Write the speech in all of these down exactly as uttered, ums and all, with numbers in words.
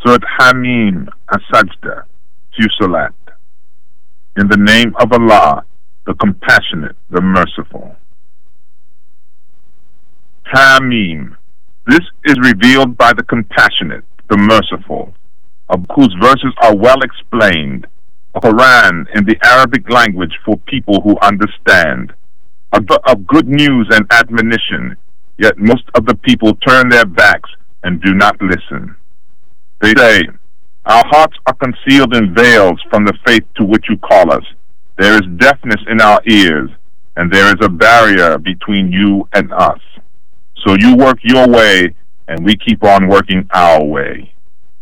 Surat Hamim As-Sajda, Fusilat. In the name of Allah, the Compassionate, the Merciful. Hamim. This is revealed by the Compassionate, the Merciful, of whose verses are well explained, a Quran in the Arabic language for people who understand, of, of good news and admonition, yet most of the people turn their backs and do not listen. They say, our hearts are concealed in veils from the faith to which you call us. There is deafness in our ears, and there is a barrier between you and us. So you work your way, and we keep on working our way.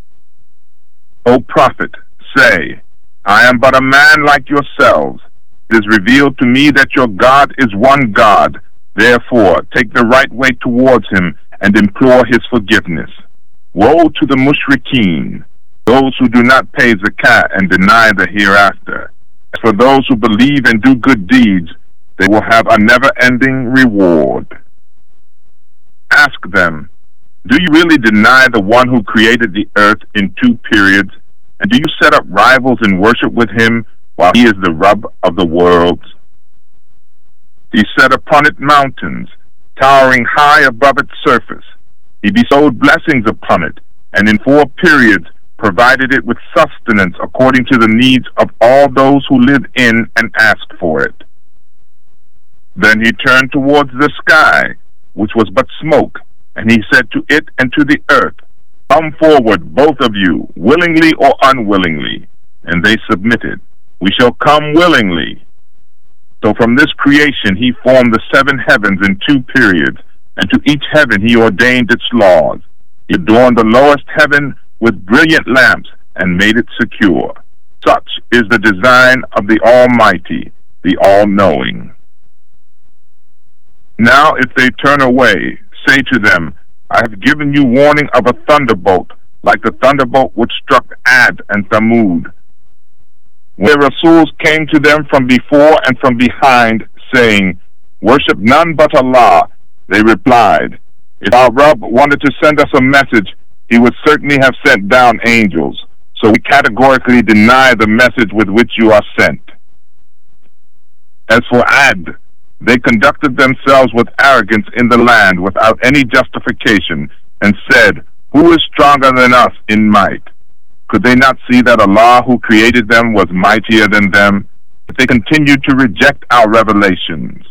O Prophet, say, I am but a man like yourselves. It is revealed to me that your God is one God. Therefore, take the right way towards him and implore his forgiveness. Woe to the mushrikeen, those who do not pay zakat and deny the hereafter. As for those who believe and do good deeds, they will have a never-ending reward. Ask them, do you really deny the one who created the earth in two periods, and do you set up rivals in worship with him while he is the Rabb of the worlds? He set upon it mountains, towering high above its surface. He bestowed blessings upon it, and in four periods provided it with sustenance according to the needs of all those who live in and ask for it. Then he turned towards the sky, which was but smoke, and he said to it and to the earth, come forward, both of you, willingly or unwillingly. And they submitted, we shall come willingly. So from this creation he formed the seven heavens in two periods, and to each heaven he ordained its laws. He adorned the lowest heaven with brilliant lamps and made it secure. Such is the design of the Almighty, the All-Knowing. Now if they turn away, say to them, I have given you warning of a thunderbolt, like the thunderbolt which struck Ad and Thamud. When the Rasuls came to them from before and from behind, saying, worship none but Allah, they replied, if our Rabb wanted to send us a message, he would certainly have sent down angels. So we categorically deny the message with which you are sent. As for Ad, they conducted themselves with arrogance in the land without any justification, and said, who is stronger than us in might? Could they not see that Allah who created them was mightier than them? But they continued to reject our revelations.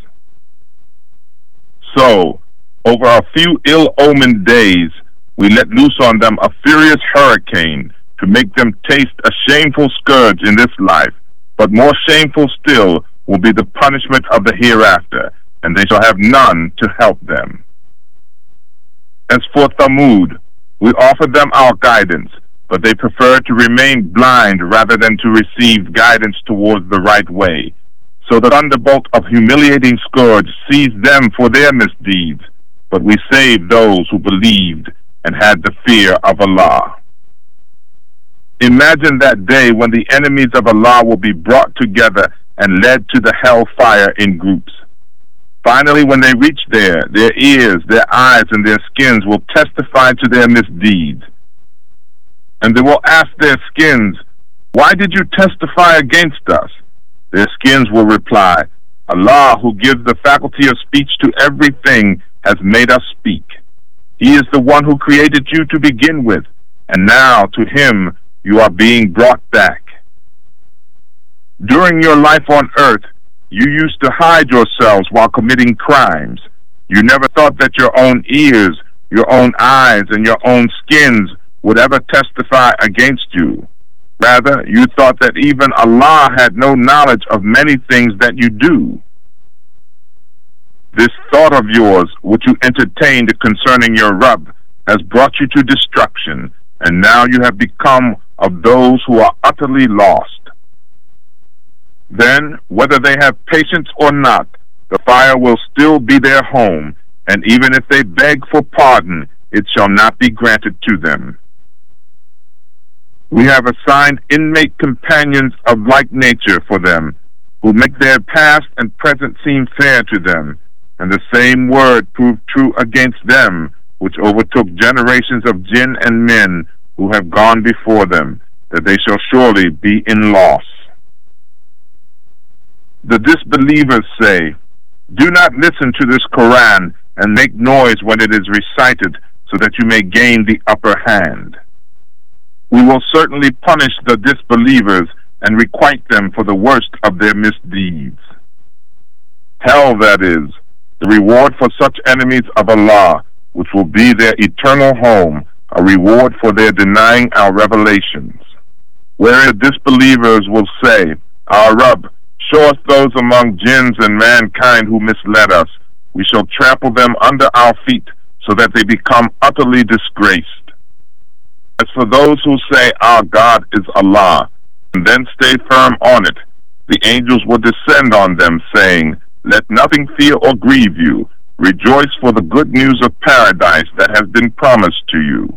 So, over a few ill-omened days, we let loose on them a furious hurricane to make them taste a shameful scourge in this life, but more shameful still will be the punishment of the hereafter, and they shall have none to help them. As for Thamud, we offered them our guidance, but they preferred to remain blind rather than to receive guidance towards the right way. So the thunderbolt of humiliating scourge seized them for their misdeeds, but we saved those who believed and had the fear of Allah. Imagine that day when the enemies of Allah will be brought together and led to the hellfire in groups. Finally, when they reach there, their ears, their eyes, and their skins will testify to their misdeeds. And they will ask their skins, why did you testify against us? Their skins will reply, Allah, who gives the faculty of speech to everything, has made us speak. He is the one who created you to begin with, and now to him you are being brought back. During your life on earth, you used to hide yourselves while committing crimes. You never thought that your own ears, your own eyes, and your own skins would ever testify against you. Rather, you thought that even Allah had no knowledge of many things that you do. This thought of yours, which you entertained concerning your Rabb, has brought you to destruction, and now you have become of those who are utterly lost. Then, whether they have patience or not, the fire will still be their home, and even if they beg for pardon, it shall not be granted to them. We have assigned inmate companions of like nature for them, who make their past and present seem fair to them, and the same word proved true against them, which overtook generations of jinn and men who have gone before them, that they shall surely be in loss. The disbelievers say, "Do not listen to this Quran and make noise when it is recited, so that you may gain the upper hand." We will certainly punish the disbelievers and requite them for the worst of their misdeeds. Hell, that is, the reward for such enemies of Allah, which will be their eternal home, a reward for their denying our revelations. Wherein disbelievers will say, "Our Rabb, show us those among jinns and mankind who misled us. We shall trample them under our feet, so that they become utterly disgraced." As for those who say, "Our God is Allah," and then stay firm on it, the angels will descend on them, saying, "Let nothing fear or grieve you. Rejoice for the good news of paradise that has been promised to you.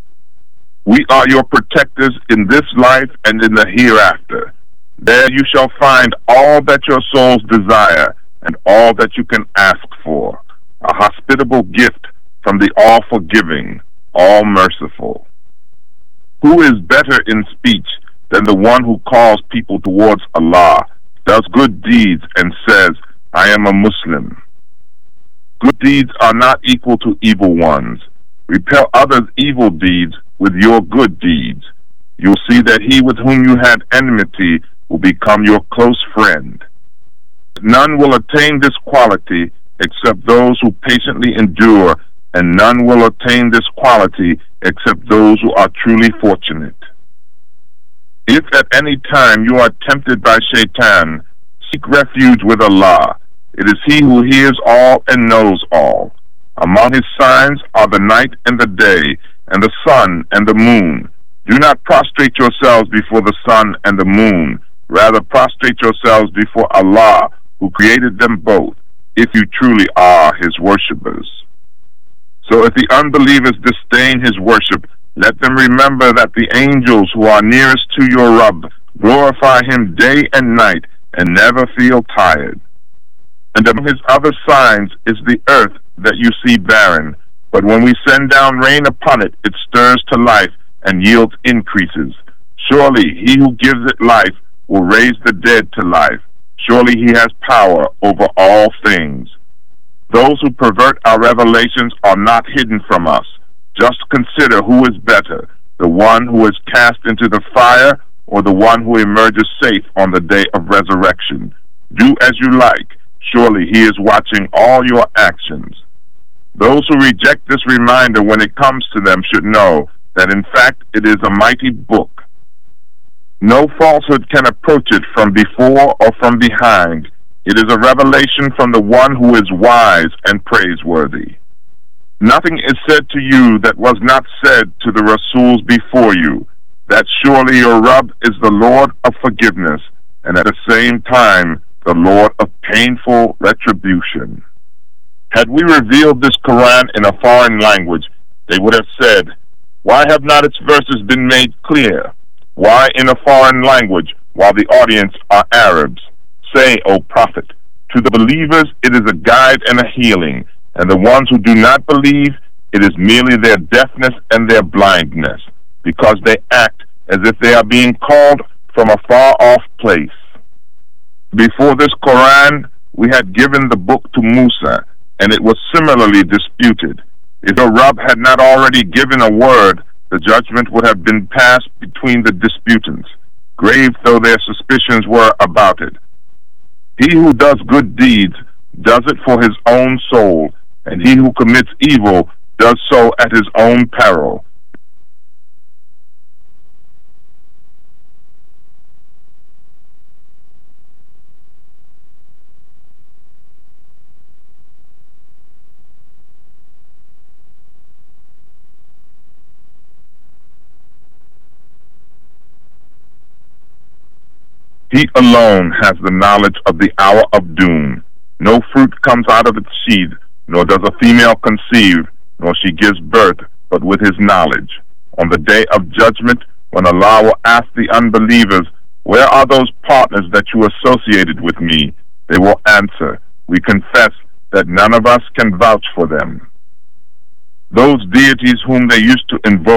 We are your protectors in this life and in the hereafter. There you shall find all that your souls desire and all that you can ask for, a hospitable gift from the all-forgiving, all-merciful." Who is better in speech than the one who calls people towards Allah, does good deeds, and says, "I am a Muslim"? Good deeds are not equal to evil ones. Repel others' evil deeds with your good deeds. You'll see that he with whom you had enmity will become your close friend. None will attain this quality except those who patiently endure, and none will attain this quality except those who are truly fortunate. If at any time you are tempted by Shaitan, seek refuge with Allah. It is He who hears all and knows all. Among His signs are the night and the day, and the sun and the moon. Do not prostrate yourselves before the sun and the moon. Rather prostrate yourselves before Allah, who created them both, if you truly are His worshippers. So if the unbelievers disdain His worship, let them remember that the angels who are nearest to your Rabb glorify Him day and night and never feel tired. And among His other signs is the earth that you see barren, but when we send down rain upon it, it stirs to life and yields increases. Surely He who gives it life will raise the dead to life. Surely He has power over all things. Those who pervert our revelations are not hidden from us. Just consider who is better, the one who is cast into the fire or the one who emerges safe on the day of resurrection. Do as you like. Surely He is watching all your actions. Those who reject this reminder when it comes to them should know that in fact it is a mighty book. No falsehood can approach it from before or from behind. It is a revelation from the one who is wise and praiseworthy. Nothing is said to you that was not said to the Rasuls before you, that surely your Rabb is the Lord of forgiveness, and at the same time the Lord of painful retribution. Had we revealed this Quran in a foreign language, they would have said, "Why have not its verses been made clear? Why in a foreign language, while the audience are Arabs? Say, O Prophet, to the believers it is a guide and a healing, and the ones who do not believe, it is merely their deafness and their blindness, because they act as if they are being called from a far-off place." Before this Quran, we had given the book to Musa, and it was similarly disputed. If your Rabb had not already given a word, the judgment would have been passed between the disputants, grave though their suspicions were about it. He who does good deeds does it for his own soul, and he who commits evil does so at his own peril. He alone has the knowledge of the hour of doom. No fruit comes out of its seed, nor does a female conceive, nor she gives birth, but with His knowledge. On the day of judgment, when Allah will ask the unbelievers, "Where are those partners that you associated with me?" they will answer, "We confess that none of us can vouch for them." Those deities whom they used to invoke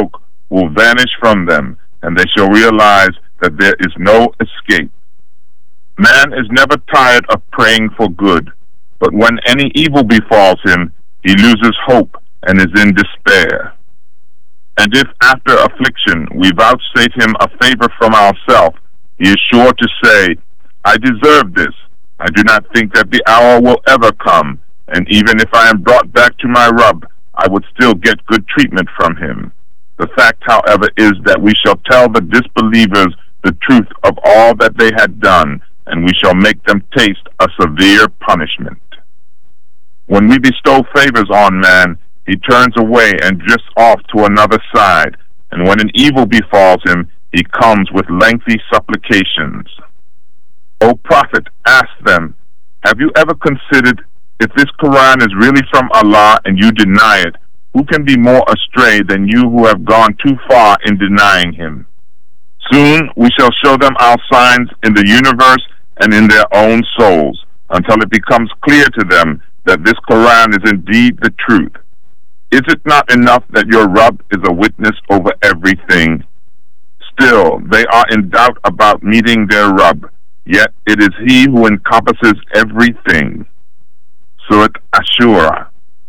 will vanish from them, and they shall realize that there is no escape. Man is never tired of praying for good, but when any evil befalls him, he loses hope and is in despair. And if after affliction we vouchsafe him a favor from ourselves, he is sure to say, I deserve this. I do not think that the hour will ever come, and even if I am brought back to my rub, I would still get good treatment from him. The fact, however, is that we shall tell the disbelievers the truth of all that they had done, and we shall make them taste a severe punishment. When we bestow favors on man, he turns away and drifts off to another side, and when an evil befalls him, he comes with lengthy supplications. O prophet, ask them, have you ever considered, if this Quran is really from Allah and you deny it, who can be more astray than you who have gone too far in denying him? Soon we shall show them our signs in the universe and in their own souls, until it becomes clear to them that this Quran is indeed the truth. Is it not enough that your Rabb is a witness over everything? Still, they are in doubt about meeting their Rabb, yet it is he who encompasses everything. Surat Ashura.